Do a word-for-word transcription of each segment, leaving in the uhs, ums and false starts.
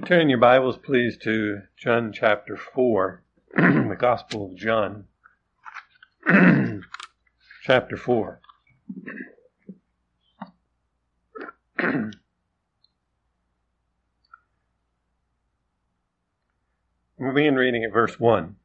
Turn your Bibles, please, to John chapter four, the Gospel of John, chapter four. We'll begin reading at verse one.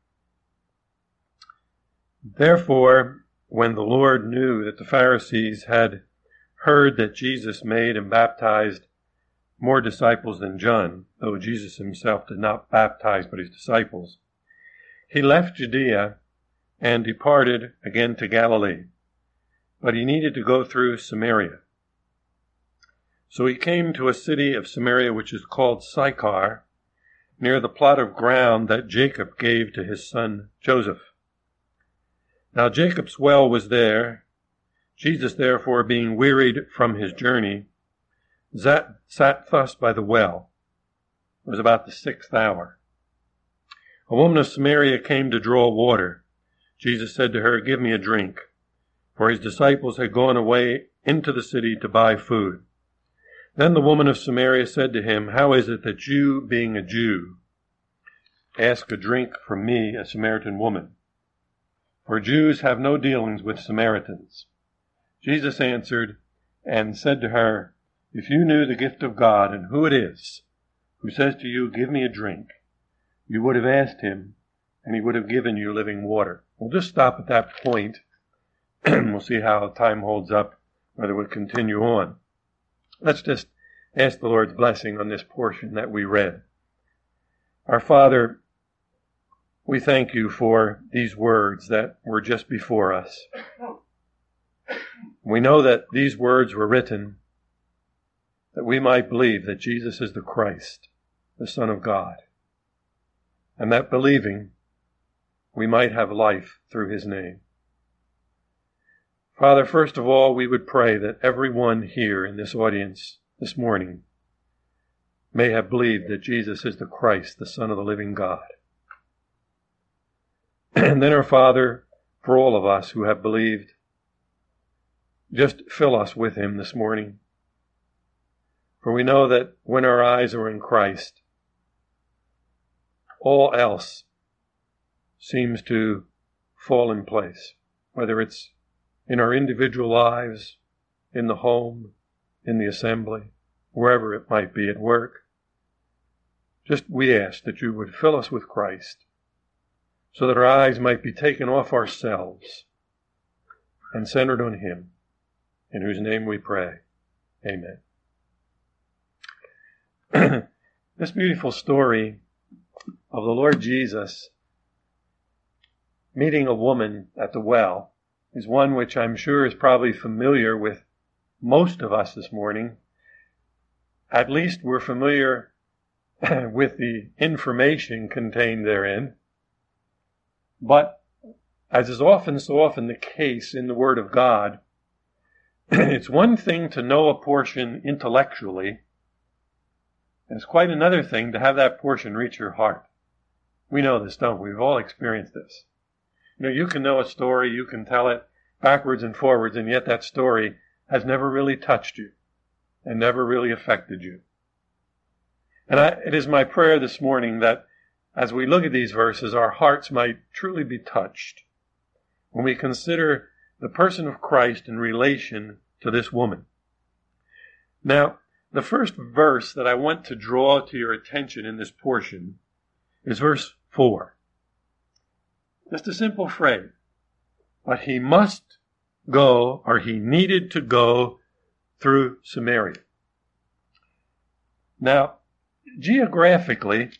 Therefore, when the Lord knew that the Pharisees had heard that Jesus made and baptized more disciples than John, though Jesus himself did not baptize but his disciples, he left Judea and departed again to Galilee. But he needed to go through Samaria. So he came to a city of Samaria which is called Sychar, near the plot of ground that Jacob gave to his son Joseph. Now Jacob's well was there. Jesus, therefore, being wearied from his journey, sat, sat thus by the well. It was about the sixth hour. A woman of Samaria came to draw water. Jesus said to her, "Give me a drink," for his disciples had gone away into the city to buy food. Then the woman of Samaria said to him, "How is it that you, being a Jew, ask a drink from me, a Samaritan woman? For Jews have no dealings with Samaritans." Jesus answered and said to her, "If you knew the gift of God and who it is who says to you, 'Give me a drink,' you would have asked him, and he would have given you living water." We'll just stop at that point, and we'll see how time holds up, whether we'll continue on. Let's just ask the Lord's blessing on this portion that we read. Our Father, we thank you for these words that were just before us. We know that these words were written that we might believe that Jesus is the Christ, the Son of God, and that believing we might have life through his name. Father, first of all, we would pray that everyone here in this audience this morning may have believed that Jesus is the Christ, the Son of the living God. And then, our Father, for all of us who have believed, just fill us with him this morning. For we know that when our eyes are in Christ, all else seems to fall in place, whether it's in our individual lives, in the home, in the assembly, wherever it might be, at work. Just we ask that you would fill us with Christ, so that our eyes might be taken off ourselves and centered on him, in whose name we pray. Amen. This beautiful story of the Lord Jesus meeting a woman at the well is one which I'm sure is probably familiar with most of us this morning. At least we're familiar with the information contained therein. But as is often so often the case in the Word of God, it's one thing to know a portion intellectually, and it's quite another thing to have that portion reach your heart. We know this, don't we? We've all experienced this. You know, you can know a story, you can tell it backwards and forwards, and yet that story has never really touched you and never really affected you. And I, it is my prayer this morning that as we look at these verses, our hearts might truly be touched when we consider the person of Christ in relation to this woman. Now, the first verse that I want to draw to your attention in this portion is verse four. Just a simple phrase. But he must go, or he needed to go through Samaria. Now, geographically,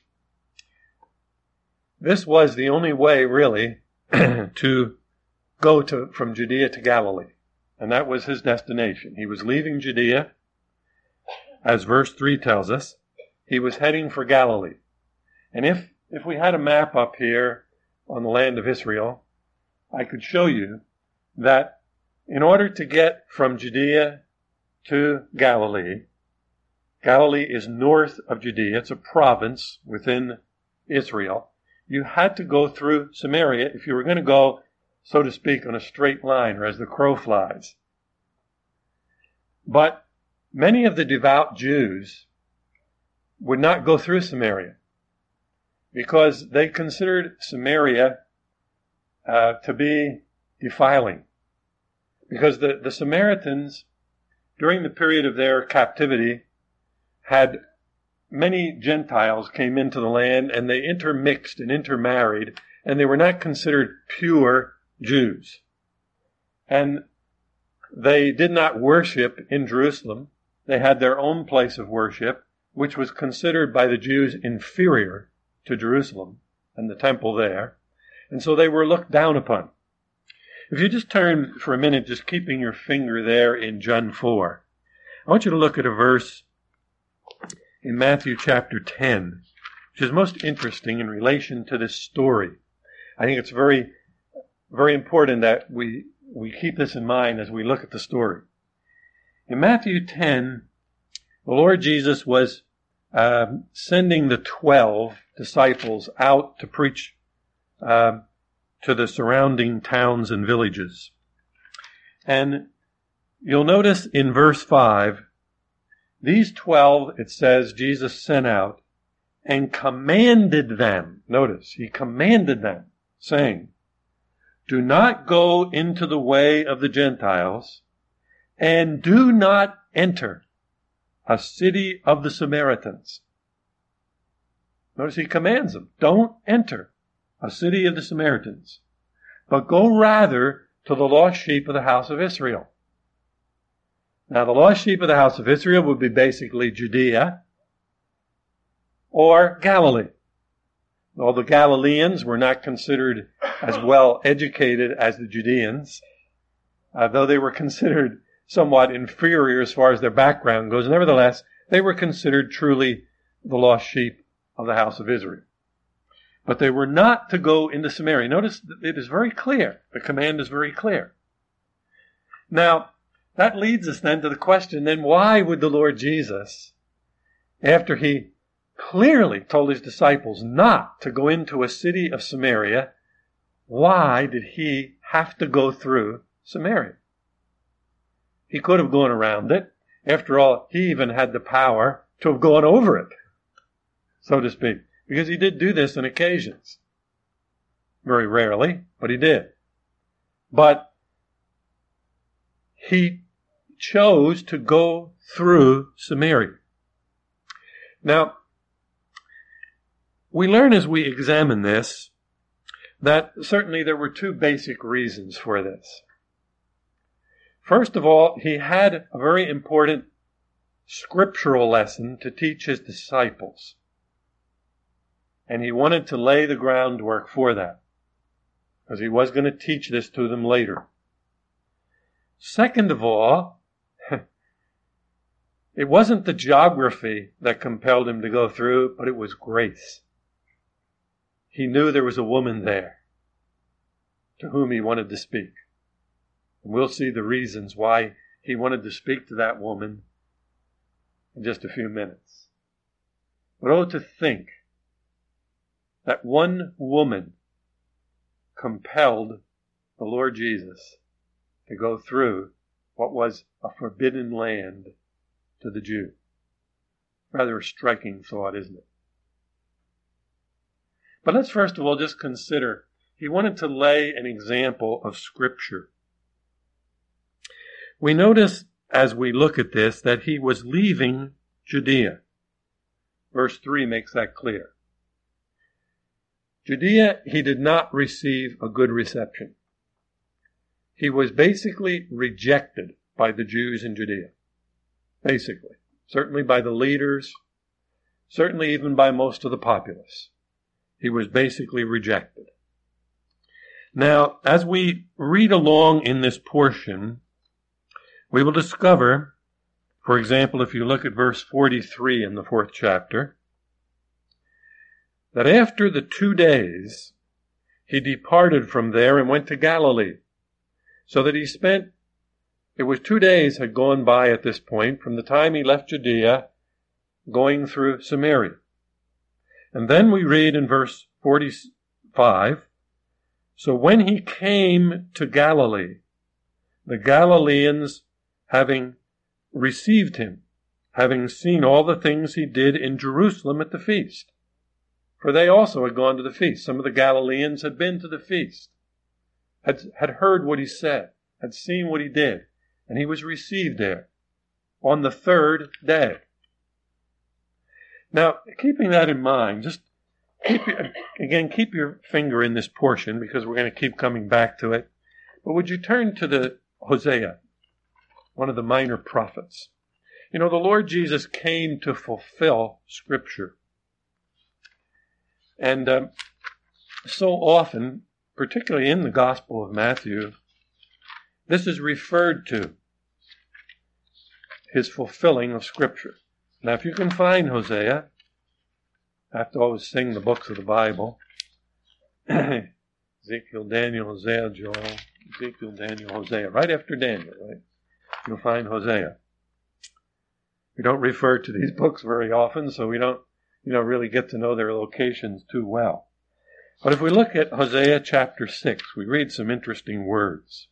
this was the only way, really, to go to from Judea to Galilee. And that was his destination. He was leaving Judea, as verse three tells us. He was heading for Galilee. And if, if we had a map up here on the land of Israel, I could show you that in order to get from Judea to Galilee, Galilee is north of Judea. It's a province within Israel. You had to go through Samaria if you were going to go, so to speak, on a straight line, or as the crow flies. But many of the devout Jews would not go through Samaria because they considered Samaria uh, to be defiling. Because the, the Samaritans, during the period of their captivity, had many Gentiles came into the land, and they intermixed and intermarried, and they were not considered pure Jews. And they did not worship in Jerusalem. They had their own place of worship, which was considered by the Jews inferior to Jerusalem and the temple there. And so they were looked down upon. If you just turn for a minute, just keeping your finger there in John four, I want you to look at a verse in Matthew chapter ten, which is most interesting in relation to this story. I think it's very, very important that we, we keep this in mind as we look at the story. In Matthew ten, the Lord Jesus was uh, sending the twelve disciples out to preach uh, to the surrounding towns and villages. And you'll notice in verse five, these twelve, it says, Jesus sent out and commanded them. Notice, he commanded them, saying, do not go into the way of the Gentiles, and do not enter a city of the Samaritans. Notice he commands them, don't enter a city of the Samaritans, but go rather to the lost sheep of the house of Israel. Now, the lost sheep of the house of Israel would be basically Judea or Galilee. All the Galileans were not considered as well educated as the Judeans, uh, though they were considered somewhat inferior as far as their background goes. Nevertheless, they were considered truly the lost sheep of the house of Israel. But they were not to go into Samaria. Notice it is very clear. The command is very clear. Now, that leads us then to the question, then why would the Lord Jesus, after he clearly told his disciples not to go into a city of Samaria, why did he have to go through Samaria? He could have gone around it. After all, he even had the power to have gone over it, so to speak. Because he did do this on occasions. Very rarely, but he did. But he chose to go through Samaria. Now, we learn as we examine this that certainly there were two basic reasons for this. First of all, he had a very important scriptural lesson to teach his disciples. And he wanted to lay the groundwork for that, because he was going to teach this to them later. Second of all, it wasn't the geography that compelled him to go through, but it was grace. He knew there was a woman there to whom he wanted to speak. And we'll see the reasons why he wanted to speak to that woman in just a few minutes. But oh, to think that one woman compelled the Lord Jesus to go through what was a forbidden land to the Jew. Rather a striking thought, isn't it? But let's first of all just consider, he wanted to lay an example of Scripture. We notice as we look at this that he was leaving Judea. Verse three makes that clear. Judea, he did not receive a good reception. He was basically rejected by the Jews in Judea. Basically. Certainly by the leaders. Certainly even by most of the populace. He was basically rejected. Now, as we read along in this portion, we will discover, for example, if you look at verse forty-three in the fourth chapter, that after the two days, he departed from there and went to Galilee. So that he spent, it was two days had gone by at this point from the time he left Judea, going through Samaria. And then we read in verse forty-five, so when he came to Galilee, the Galileans having received him, having seen all the things he did in Jerusalem at the feast. For they also had gone to the feast. Some of the Galileans had been to the feast, had, had heard what he said, had seen what he did, and he was received there on the third day. Now, keeping that in mind, just keep your, again, keep your finger in this portion because we're going to keep coming back to it. But would you turn to the Hosea, one of the minor prophets? You know, the Lord Jesus came to fulfill Scripture. And um, so often, particularly in the Gospel of Matthew, this is referred to, his fulfilling of Scripture. Now, if you can find Hosea, I have to always sing the books of the Bible. Ezekiel, Daniel, Hosea, Joel, Ezekiel, Daniel, Hosea. Right after Daniel, right? You'll find Hosea. We don't refer to these books very often, so we don't, you know, really get to know their locations too well. But if we look at Hosea chapter six, we read some interesting words.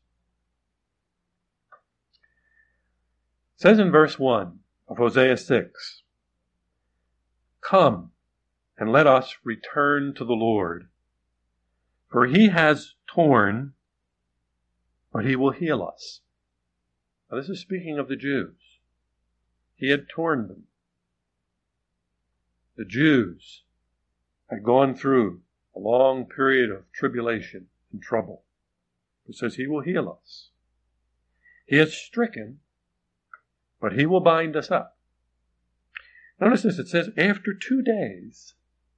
It says in verse one of Hosea six, "Come, and let us return to the Lord. For he has torn, but he will heal us." Now this is speaking of the Jews. He had torn them. The Jews had gone through a long period of tribulation and trouble. It says he will heal us. He has stricken, but he will bind us up. Notice this, it says, after two days,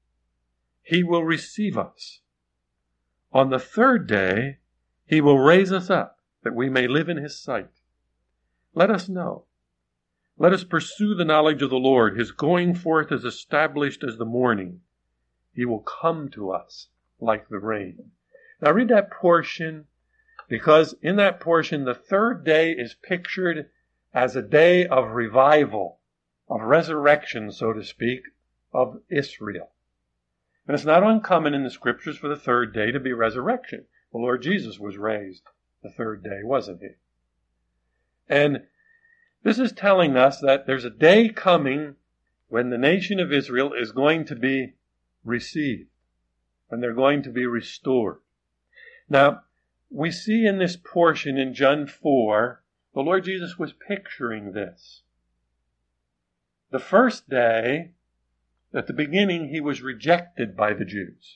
he will receive us. On the third day, he will raise us up, that we may live in his sight. Let us know. Let us pursue the knowledge of the Lord. His going forth is established as the morning. He will come to us like the rain. Now read that portion, because in that portion, the third day is pictured as a day of revival, of resurrection, so to speak, of Israel. And it's not uncommon in the Scriptures for the third day to be resurrection. The Lord Jesus was raised the third day, wasn't he? And this is telling us that there's a day coming when the nation of Israel is going to be received, when they're going to be restored. Now, we see in this portion in John four, the Lord Jesus was picturing this. The first day, at the beginning, he was rejected by the Jews.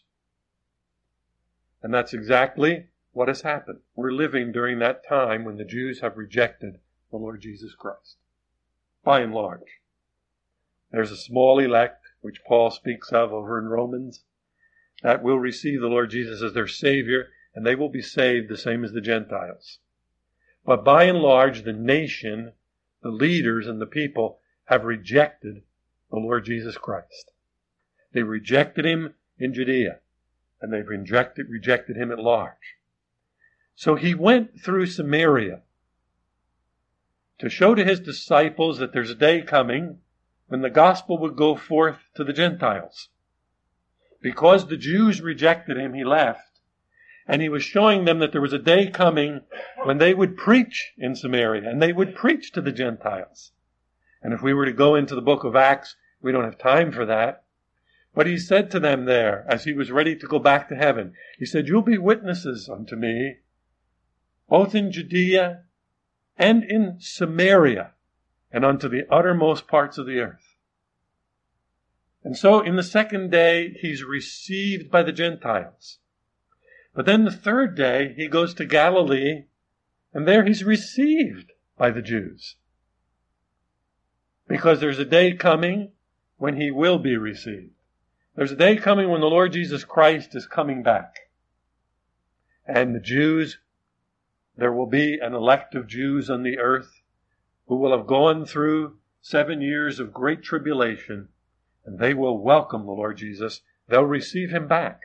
And that's exactly what has happened. We're living during that time when the Jews have rejected the Lord Jesus Christ, by and large. There's a small elect, which Paul speaks of over in Romans, that will receive the Lord Jesus as their Savior, and they will be saved the same as the Gentiles. But by and large, the nation, the leaders and the people have rejected the Lord Jesus Christ. They rejected him in Judea, and they've rejected, rejected him at large. So he went through Samaria to show to his disciples that there's a day coming when the gospel would go forth to the Gentiles. Because the Jews rejected him, he left. And he was showing them that there was a day coming when they would preach in Samaria, and they would preach to the Gentiles. And if we were to go into the book of Acts, we don't have time for that. But he said to them there, as he was ready to go back to heaven, he said, "You'll be witnesses unto me, both in Judea and in Samaria, and unto the uttermost parts of the earth." And so in the second day, he's received by the Gentiles. But then the third day, he goes to Galilee, and there he's received by the Jews. Because there's a day coming when he will be received. There's a day coming when the Lord Jesus Christ is coming back. And the Jews, there will be an elect of Jews on the earth who will have gone through seven years of great tribulation, and they will welcome the Lord Jesus. They'll receive him back.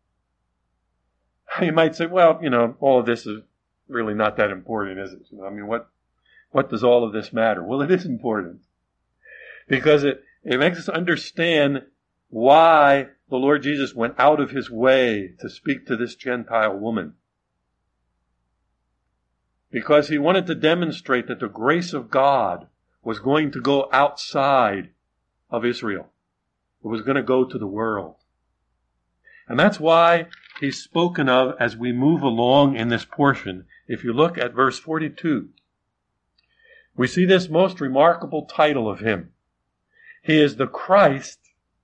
You might say, well, you know, all of this is really not that important, is it? I mean, what, what does all of this matter? Well, it is important. Because it, it makes us understand why the Lord Jesus went out of his way to speak to this Gentile woman. Because he wanted to demonstrate that the grace of God was going to go outside of Israel. It was going to go to the world. And that's why he's spoken of as we move along in this portion. If you look at verse forty-two, we see this most remarkable title of him. He is the Christ,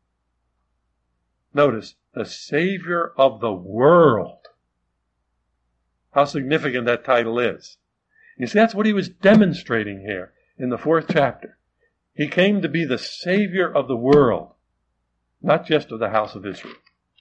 notice, the Savior of the world. How significant that title is. You see, that's what he was demonstrating here in the fourth chapter. He came to be the Savior of the world, not just of the house of Israel.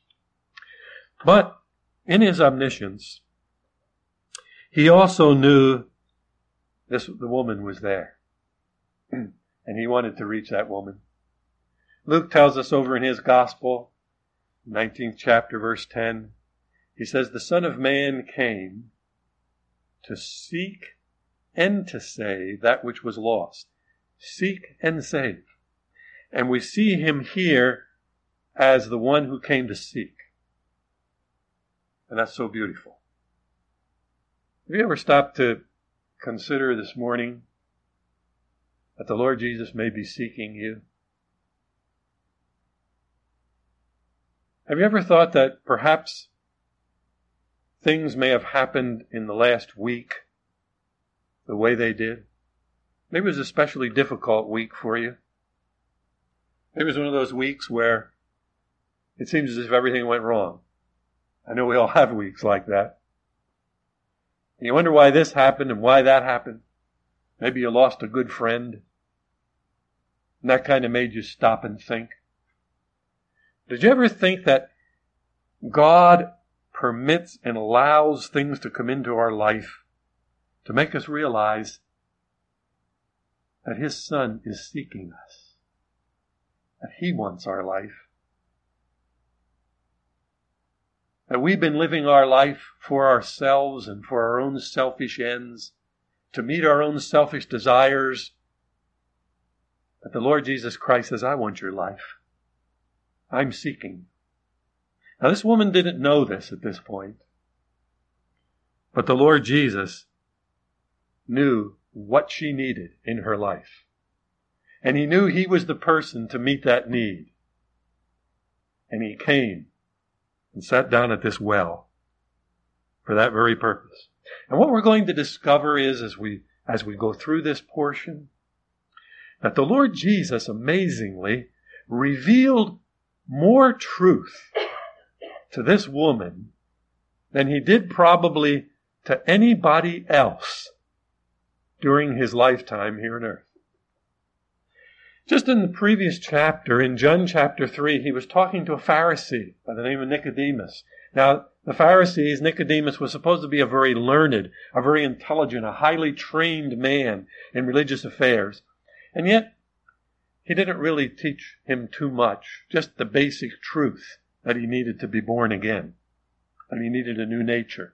But in his omniscience, he also knew this, the woman was there. And he wanted to reach that woman. Luke tells us over in his gospel, nineteenth chapter, verse ten, he says, the Son of Man came to seek and to save that which was lost. Seek and save. And we see him here as the one who came to seek. And that's so beautiful. Have you ever stopped to consider this morning that the Lord Jesus may be seeking you? Have you ever thought that perhaps things may have happened in the last week the way they did? Maybe it was a especially difficult week for you. Maybe it was one of those weeks where it seems as if everything went wrong. I know we all have weeks like that. And you wonder why this happened and why that happened. Maybe you lost a good friend. And that kind of made you stop and think. Did you ever think that God permits and allows things to come into our life to make us realize that His Son is seeking us, that He wants our life, that we've been living our life for ourselves and for our own selfish ends, to meet our own selfish desires, but the Lord Jesus Christ says, I want your life. I'm seeking. Now this woman didn't know this at this point, but the Lord Jesus knew what she needed in her life. And He knew He was the person to meet that need. And He came and sat down at this well for that very purpose. And what we're going to discover is, as we, as we go through this portion, that the Lord Jesus amazingly revealed more truth to this woman than He did probably to anybody else during His lifetime here on earth. Just in the previous chapter, in John chapter three, He was talking to a Pharisee by the name of Nicodemus. Now, the Pharisees, Nicodemus was supposed to be a very learned, a very intelligent, a highly trained man in religious affairs. And yet, He didn't really teach him too much, just the basic truth that he needed to be born again, that he needed a new nature.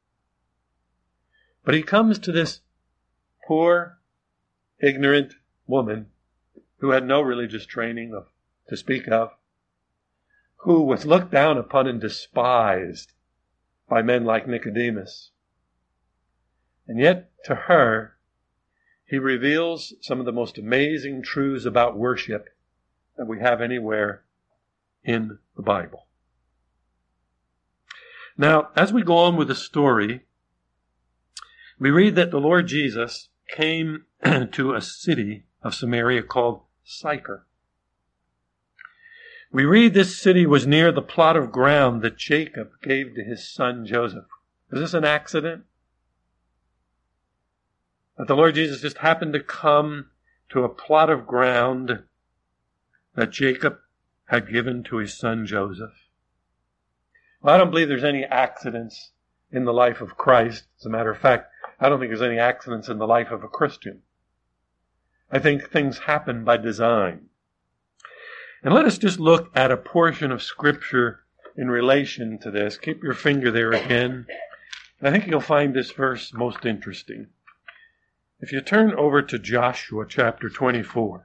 But he comes to this poor, ignorant woman who had no religious training of, to speak of, who was looked down upon and despised by men like Nicodemus. And yet, to her, He reveals some of the most amazing truths about worship that we have anywhere in the Bible. Now, as we go on with the story, we read that the Lord Jesus came to a city of Samaria called Sychar. We read this city was near the plot of ground that Jacob gave to his son Joseph. Is this an accident? That the Lord Jesus just happened to come to a plot of ground that Jacob had given to his son Joseph? Well, I don't believe there's any accidents in the life of Christ. As a matter of fact, I don't think there's any accidents in the life of a Christian. I think things happen by design. And let us just look at a portion of Scripture in relation to this. Keep your finger there again. And I think you'll find this verse most interesting. If you turn over to Joshua chapter twenty-four.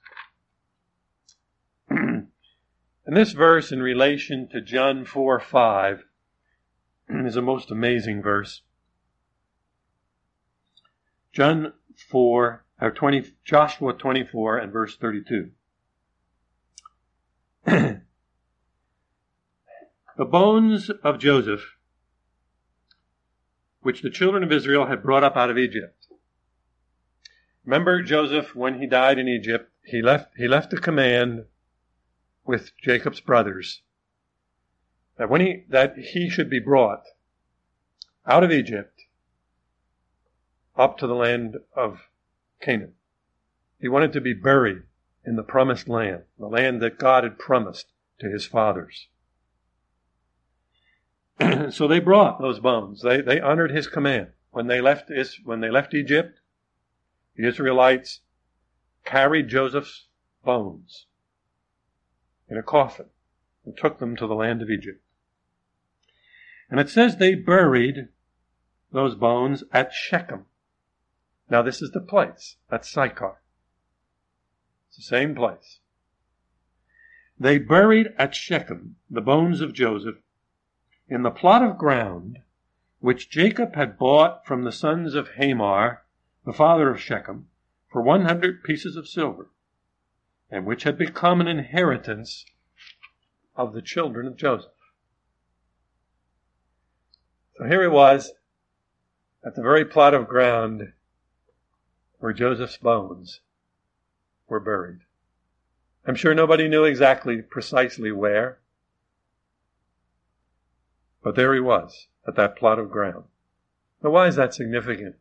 And this verse in relation to John four five is a most amazing verse. John four or twenty, Joshua twenty-four and verse thirty-two. The bones of Joseph, which the children of Israel had brought up out of Egypt. Remember Joseph, when he died in Egypt, he left, he left a command with Jacob's brothers that when he, that he should be brought out of Egypt up to the land of Canaan. He wanted to be buried in the promised land, the land that God had promised to his fathers. So they brought those bones. They, they honored his command. When they left Is, when they left Egypt, the Israelites carried Joseph's bones in a coffin and took them to the land of Egypt. And it says they buried those bones at Shechem. Now this is the place. That's Sychar. It's the same place. They buried at Shechem the bones of Joseph in the plot of ground which Jacob had bought from the sons of Hamor, the father of Shechem, for one hundred pieces of silver, and which had become an inheritance of the children of Joseph. So here he was, at the very plot of ground where Joseph's bones were buried. I'm sure nobody knew exactly, precisely where, but there he was, at that plot of ground. Now, why is that significant?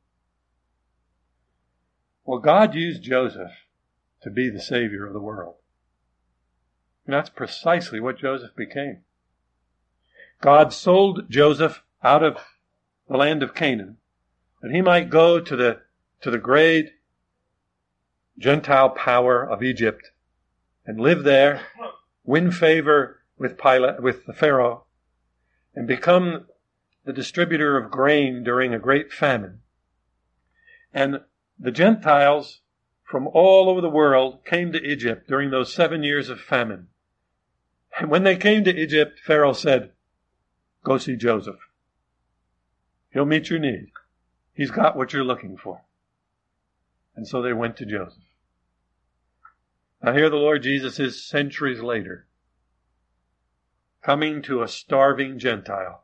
Well, God used Joseph to be the Savior of the world. And that's precisely what Joseph became. God sold Joseph out of the land of Canaan, that he might go to the, to the great Gentile power of Egypt and live there, win favor with Pilate, with the Pharaoh, and become the distributor of grain during a great famine. And the Gentiles from all over the world came to Egypt during those seven years of famine. And when they came to Egypt, Pharaoh said, "Go see Joseph. He'll meet your need. He's got what you're looking for." And so they went to Joseph. Now here the Lord Jesus is centuries later, coming to a starving Gentile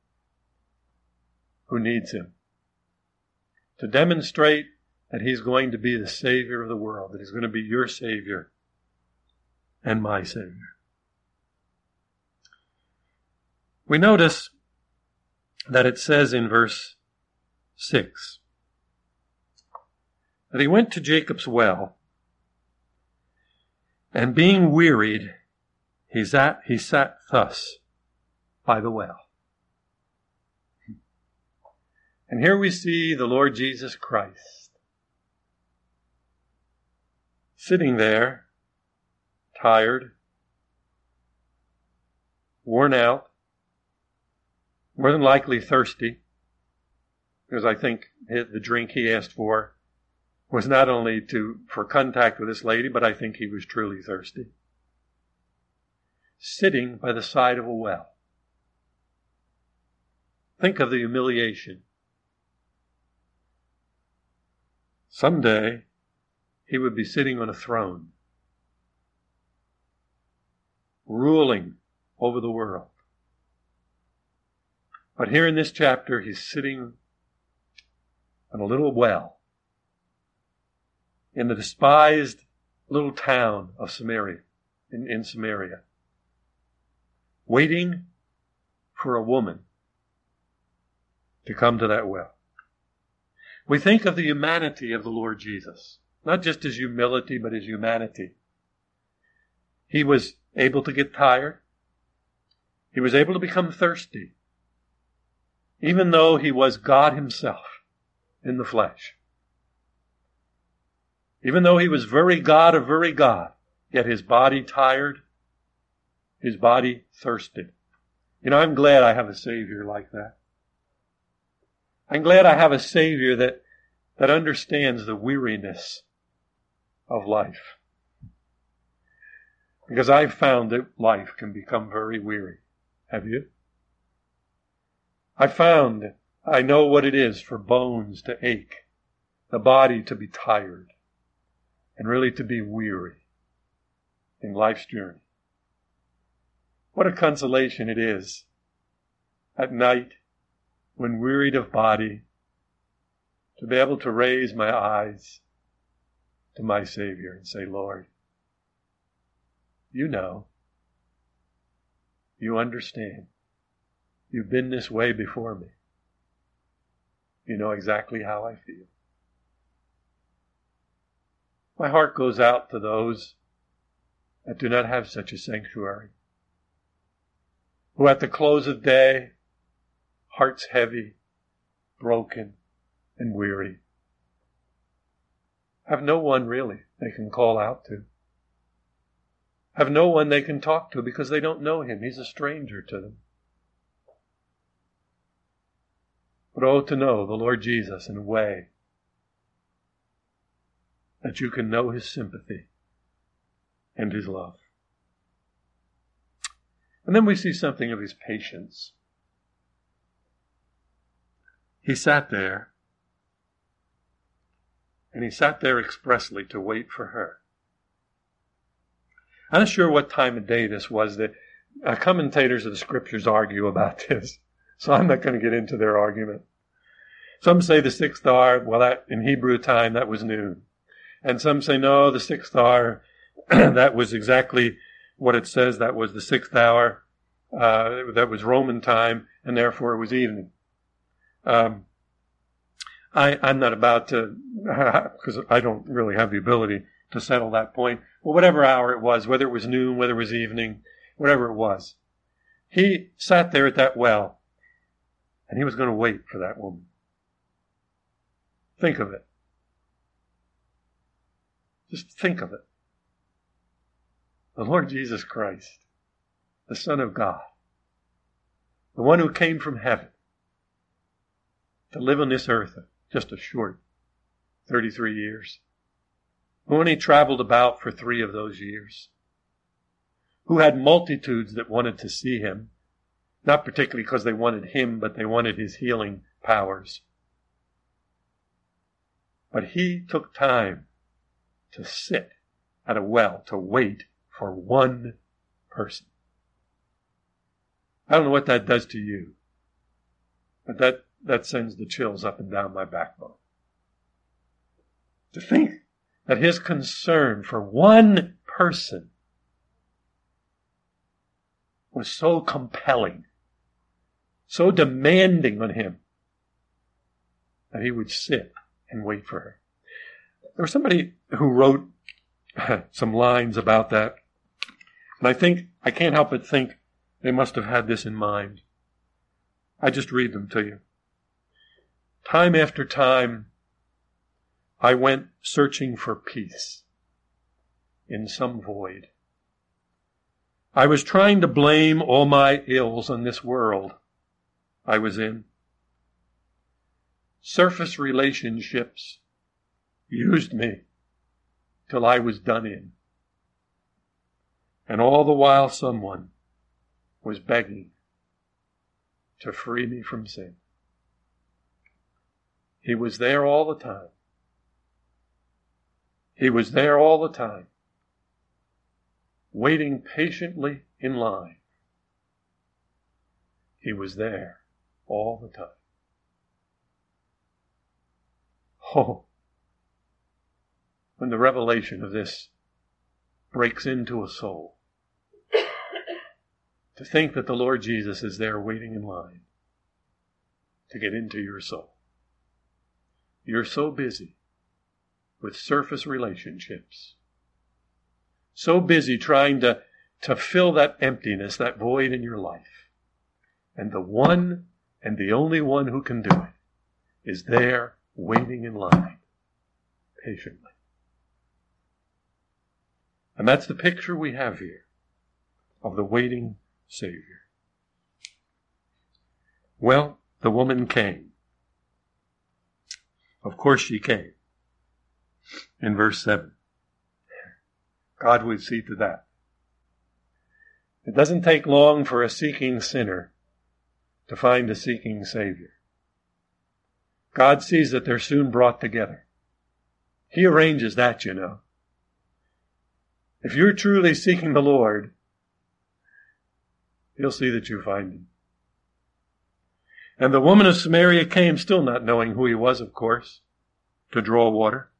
who needs him, to demonstrate that he's going to be the Savior of the world, that he's going to be your Savior and my Savior. We notice that it says in verse six that he went to Jacob's well, and being wearied, he sat, he sat thus by the well. And here we see the Lord Jesus Christ sitting there, tired, worn out, more than likely thirsty, because I think the drink he asked for was not only to for contact with this lady, but I think he was truly thirsty. Sitting by the side of a well. Think of the humiliation. Someday, he would be sitting on a throne, ruling over the world. But here in this chapter, he's sitting on a little well in the despised little town of Samaria, in, in Samaria, waiting for a woman to come to that well. We think of the humanity of the Lord Jesus, not just his humility, but his humanity. He was able to get tired. He was able to become thirsty, even though he was God himself in the flesh. Even though he was very God of very God, yet his body tired, his body thirsted. You know, I'm glad I have a Savior like that. I'm glad I have a Savior that, that understands the weariness of life. Because I've found that life can become very weary. Have you? I found, I know what it is for bones to ache, the body to be tired. and really to be weary in life's journey. What a consolation it is at night, when wearied of body, to be able to raise my eyes to my Savior and say, Lord, you know, you understand, you've been this way before me. You know exactly how I feel. My heart goes out to those that do not have such a sanctuary, who at the close of day, hearts heavy, broken, and weary, have no one really they can call out to, have no one they can talk to because they don't know him. He's a stranger to them. But oh, to know the Lord Jesus in a way that you can know his sympathy and his love. And then we see something of his patience. He sat there, and he sat there expressly to wait for her. I'm not sure what time of day this was. The uh, commentators of the scriptures argue about this, so I'm not going to get into their argument. Some say the sixth hour, well, that in Hebrew time, that was noon. And some say, no, the sixth hour, that was exactly what it says, that was the sixth hour, uh, that was Roman time, and therefore it was evening. Um, I, I'm not about to, because I don't really have the ability to settle that point. Well, whatever hour it was, whether it was noon, whether it was evening, whatever it was, he sat there at that well, and he was going to wait for that woman. Think of it. Just think of it. The Lord Jesus Christ, the Son of God, the one who came from heaven to live on this earth just a short thirty-three years, who only traveled about for three of those years, who had multitudes that wanted to see him, not particularly because they wanted him, but they wanted his healing powers. But he took time to sit at a well to wait for one person. I don't know what that does to you, but that, that sends the chills up and down my backbone. To think that his concern for one person was so compelling, so demanding on him, that he would sit and wait for her. There was somebody who wrote some lines about that, and I think, I can't help but think they must have had this in mind. I just read them to you. Time after time, I went searching for peace in some void. I was trying to blame all my ills on this world I was in. Surface relationships used me till I was done in. And all the while someone was begging to free me from sin. He was there all the time. He was there all the time, waiting patiently in line. He was there all the time. Oh, when the revelation of this breaks into a soul, to think that the Lord Jesus is there waiting in line to get into your soul. You're so busy with surface relationships, so busy trying to, to fill that emptiness, that void in your life. And the one and the only one who can do it is there waiting in line patiently. And that's the picture we have here of the waiting Savior. Well, the woman came. Of course she came. In verse seven. God would see to that. It doesn't take long for a seeking sinner to find a seeking Savior. God sees that they're soon brought together. He arranges that, you know. If you're truly seeking the Lord, He'll see that you find Him. And the woman of Samaria came, still not knowing who He was, of course, to draw water.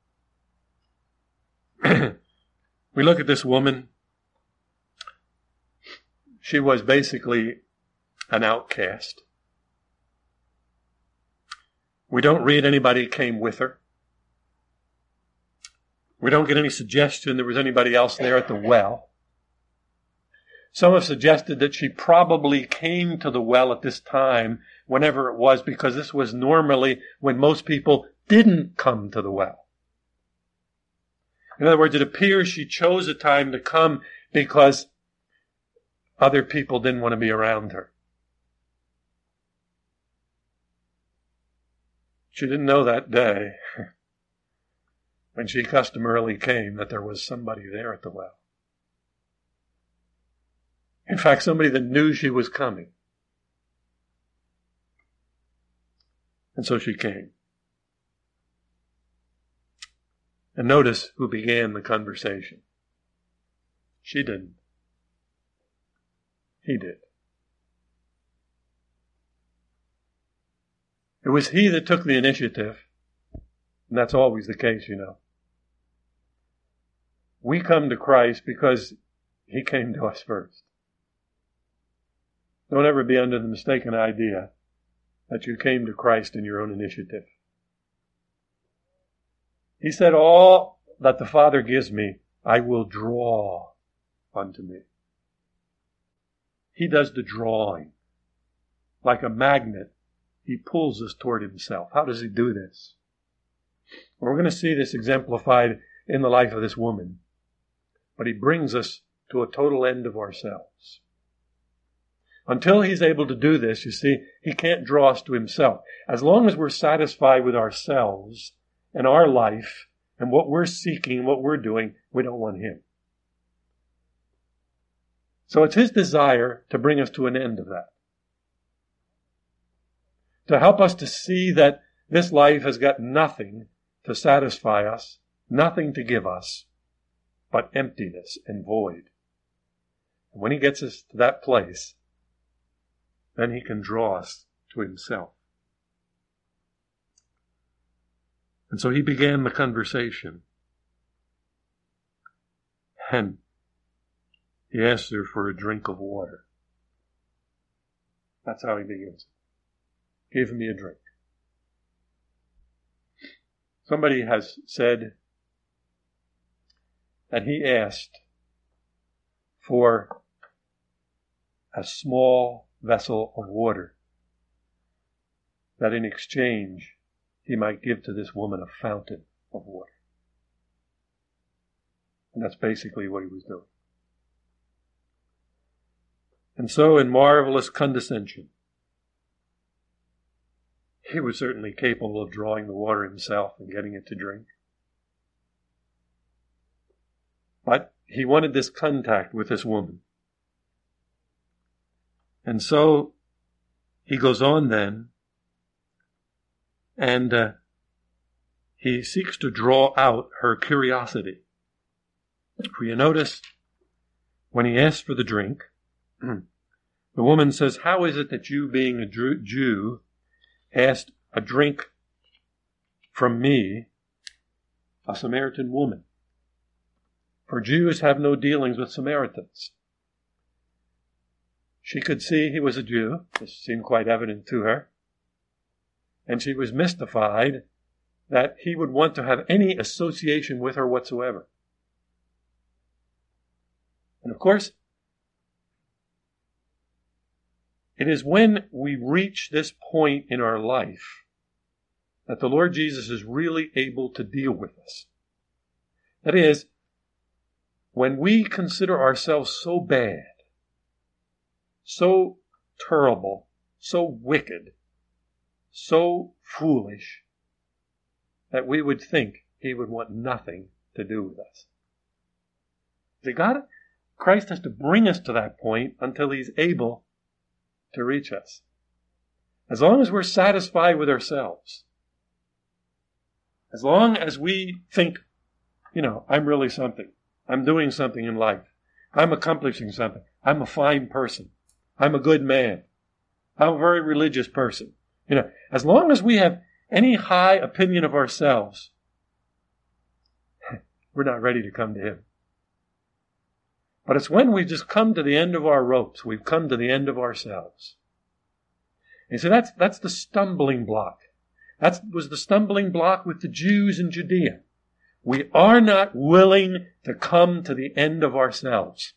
We look at this woman. She was basically an outcast. We don't read anybody came with her. We don't get any suggestion there was anybody else there at the well. Some have suggested that she probably came to the well at this time, whenever it was, because this was normally when most people didn't come to the well. In other words, it appears she chose a time to come because other people didn't want to be around her. She didn't know that day, when she customarily came, that there was somebody there at the well. In fact, somebody that knew she was coming. And so she came. And notice who began the conversation. She didn't. He did. It was he that took the initiative. And that's always the case, you know. We come to Christ because He came to us first. Don't ever be under the mistaken idea that you came to Christ in your own initiative. He said, all that the Father gives me, I will draw unto me. He does the drawing. Like a magnet, He pulls us toward Himself. How does He do this? Well, we're going to see this exemplified in the life of this woman. But He brings us to a total end of ourselves. Until He's able to do this, you see, He can't draw us to Himself. As long as we're satisfied with ourselves and our life and what we're seeking, what we're doing, we don't want Him. So it's His desire to bring us to an end of that. To help us to see that this life has got nothing to satisfy us, nothing to give us, but emptiness and void. And when He gets us to that place, then He can draw us to Himself. And so He began the conversation. And He asked her for a drink of water. That's how He begins. Give me a drink. Somebody has said that he asked for a small vessel of water, that in exchange he might give to this woman a fountain of water. And that's basically what he was doing. And so, in marvelous condescension, he was certainly capable of drawing the water himself and getting it to drink. But he wanted this contact with this woman. And so he goes on then, and uh, he seeks to draw out her curiosity. For you notice, when he asks for the drink, the woman says, how is it that you, being a Jew, asked a drink from me, a Samaritan woman? For Jews have no dealings with Samaritans. She could see he was a Jew. This seemed quite evident to her. And she was mystified that he would want to have any association with her whatsoever. And of course, it is when we reach this point in our life that the Lord Jesus is really able to deal with us. That is, when we consider ourselves so bad, so terrible, so wicked, so foolish, that we would think He would want nothing to do with us. See, God, Christ has to bring us to that point until He's able to reach us. As long as we're satisfied with ourselves, as long as we think, you know, I'm really something, I'm doing something in life. I'm accomplishing something. I'm a fine person. I'm a good man. I'm a very religious person. You know, as long as we have any high opinion of ourselves, we're not ready to come to Him. But it's when we just come to the end of our ropes, we've come to the end of ourselves. And so that's, that's the stumbling block. That was the stumbling block with the Jews in Judea. We are not willing to come to the end of ourselves.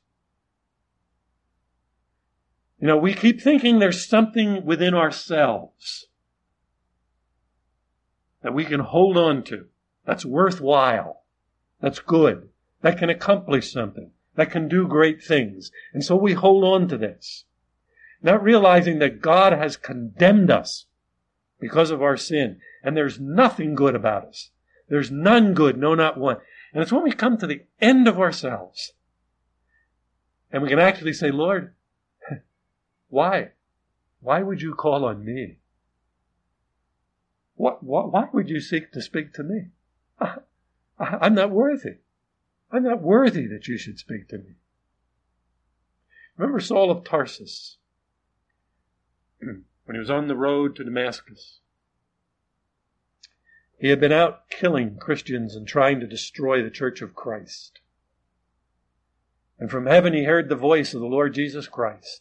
You know, we keep thinking there's something within ourselves that we can hold on to, that's worthwhile, that's good, that can accomplish something, that can do great things. And so we hold on to this, not realizing that God has condemned us because of our sin. And there's nothing good about us. There's none good, no, not one. And it's when we come to the end of ourselves and we can actually say, Lord, why? Why would you call on me? What, what, why would you seek to speak to me? I, I, I'm not worthy. I'm not worthy that you should speak to me. Remember Saul of Tarsus, when he was on the road to Damascus. He had been out killing Christians and trying to destroy the church of Christ. And from heaven he heard the voice of the Lord Jesus Christ.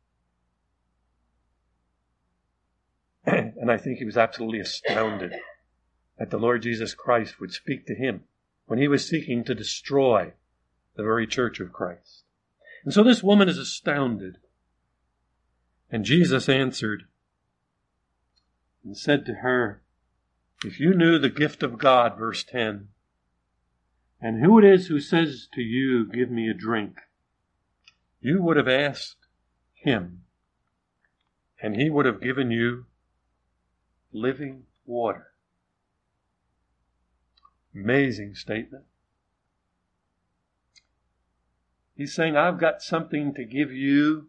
And I think he was absolutely astounded that the Lord Jesus Christ would speak to him when he was seeking to destroy the very church of Christ. And so this woman is astounded. And Jesus answered and said to her, if you knew the gift of God, verse ten, and who it is who says to you, give me a drink, you would have asked him, and he would have given you living water. Amazing statement. He's saying, I've got something to give you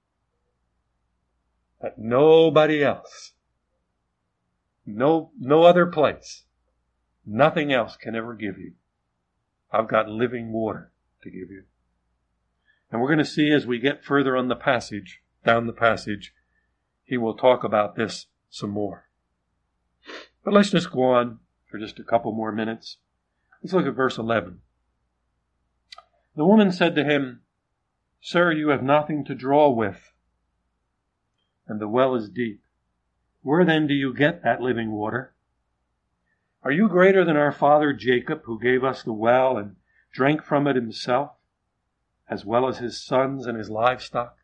that nobody else, no, no other place, nothing else can ever give you. I've got living water to give you. And we're going to see as we get further on the passage, down the passage, he will talk about this some more. But let's just go on for just a couple more minutes. Let's look at verse eleven. The woman said to him, Sir, you have nothing to draw with, and the well is deep. Where then do you get that living water? Are you greater than our father Jacob, who gave us the well and drank from it himself, as well as his sons and his livestock?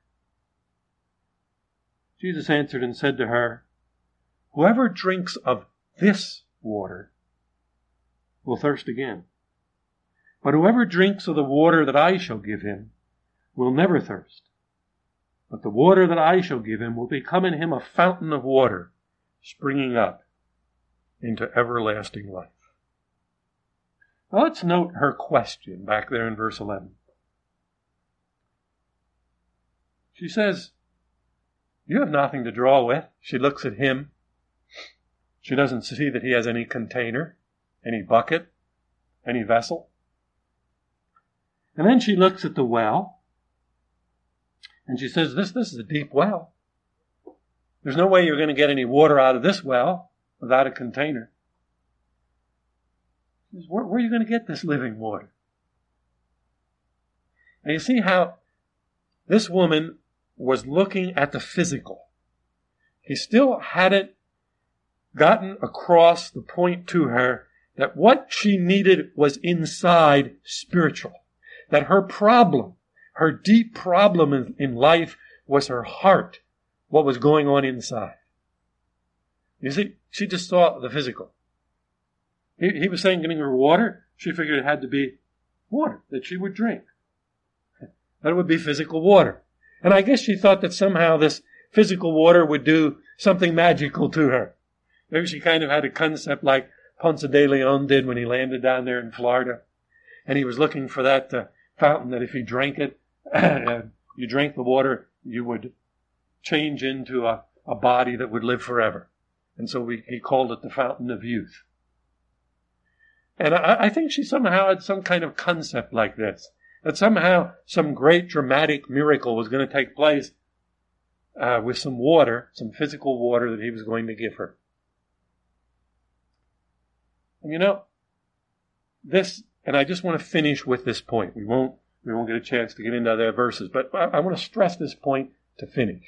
Jesus answered and said to her, Whoever drinks of this water will thirst again. But whoever drinks of the water that I shall give him will never thirst. But the water that I shall give him will become in him a fountain of water, springing up into everlasting life. Now let's note her question back there in verse eleven. She says, you have nothing to draw with. She looks at him. She doesn't see that he has any container, any bucket, any vessel. And then she looks at the well, and she says, this, this is a deep well. There's no way you're going to get any water out of this well without a container. She says, where, where are you going to get this living water? And you see how this woman was looking at the physical. He still hadn't gotten across the point to her that what she needed was inside spiritual. That her problem, her deep problem in, in life was her heart, what was going on inside. You see, she just saw the physical. He, he was saying giving her water. She figured it had to be water that she would drink. That it would be physical water. And I guess she thought that somehow this physical water would do something magical to her. Maybe she kind of had a concept like Ponce de Leon did when he landed down there in Florida. And he was looking for that uh, fountain that if he drank it, you drank the water, you would change into a, a body that would live forever. And so we, he called it the fountain of youth. And I, I think she somehow had some kind of concept like this, that somehow some great dramatic miracle was going to take place uh, with some water, some physical water that he was going to give her. And you know, this, and I just want to finish with this point. We won't, we won't get a chance to get into other verses, but I, I want to stress this point to finish.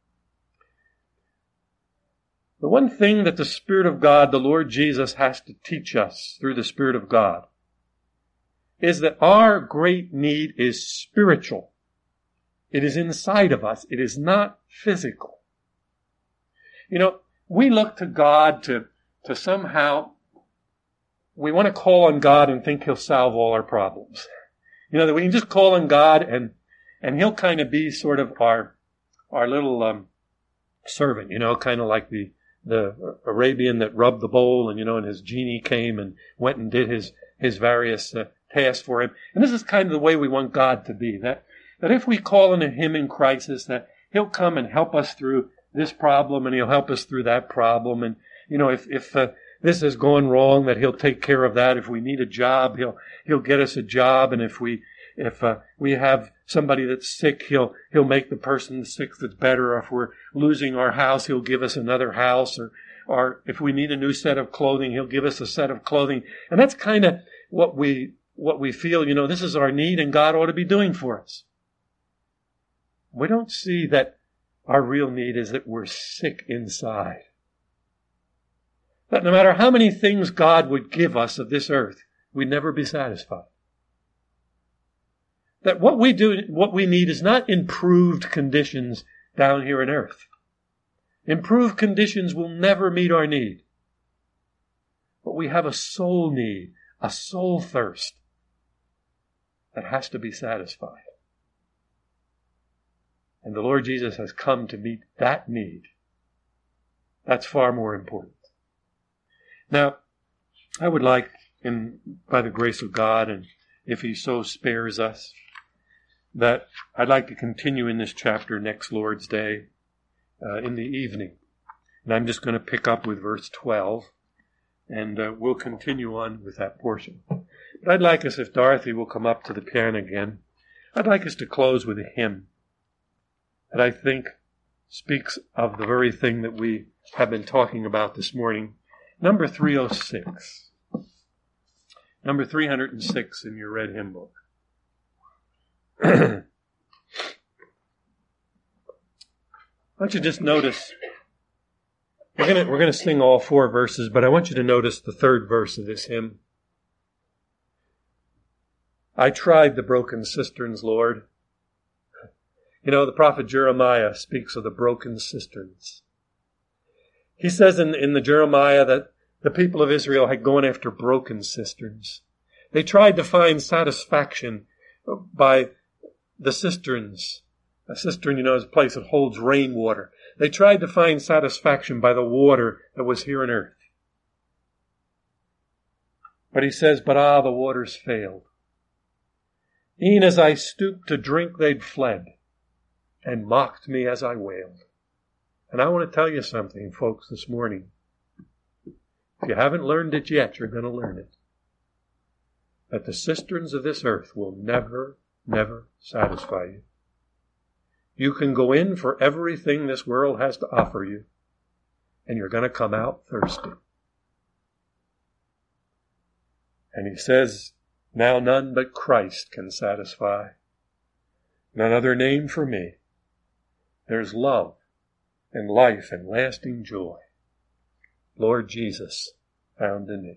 The one thing that the Spirit of God, the Lord Jesus, has to teach us through the Spirit of God is that our great need is spiritual. It is inside of us. It is not physical. You know, we look to God to, to somehow, we want to call on God and think He'll solve all our problems. You know, that we can just call on God and, and He'll kind of be sort of our, our little, um, servant, you know, kind of like the, the Arabian that rubbed the bowl and, you know, and his genie came and went and did his, his various uh, tasks for him. And this is kind of the way we want God to be, that, that if we call on Him in crisis, that He'll come and help us through this problem and He'll help us through that problem. And, you know, if, if, uh, this has gone wrong, that He'll take care of that. If we need a job, He'll, He'll get us a job. And if we, if, uh, we have somebody that's sick, He'll, He'll make the person sick that's better. If we're losing our house, He'll give us another house. Or, or if we need a new set of clothing, He'll give us a set of clothing. And that's kind of what we, what we feel, you know, this is our need and God ought to be doing for us. We don't see that our real need is that we're sick inside. That no matter how many things God would give us of this earth, we'd never be satisfied. That what we do, what we need is not improved conditions down here on earth. Improved conditions will never meet our need. But we have a soul need, a soul thirst that has to be satisfied. And the Lord Jesus has come to meet that need. That's far more important. Now, I would like, in by the grace of God, and if He so spares us, that I'd like to continue in this chapter next Lord's Day uh, in the evening. And I'm just going to pick up with verse twelve, and uh, we'll continue on with that portion. But I'd like us, if Dorothy will come up to the piano again, I'd like us to close with a hymn that I think speaks of the very thing that we have been talking about this morning. Number three oh six. Number three oh six in your red hymn book. I want you to just notice, we're going to, we're going to sing all four verses, but I want you to notice the third verse of this hymn. I tried the broken cisterns, Lord. You know, the prophet Jeremiah speaks of the broken cisterns. He says in, in the Jeremiah that the people of Israel had gone after broken cisterns. They tried to find satisfaction by the cisterns. A cistern, you know, is a place that holds rainwater. They tried to find satisfaction by the water that was here on earth. But he says, but ah, the waters failed. E'en as I stooped to drink, they'd fled, and mocked me as I wailed. And I want to tell you something, folks, this morning. If you haven't learned it yet, you're going to learn it. That the cisterns of this earth will never, never satisfy you. You can go in for everything this world has to offer you, and you're going to come out thirsty. And he says, now none but Christ can satisfy. None other name for me. There's love and life and lasting joy. Lord Jesus, found in me.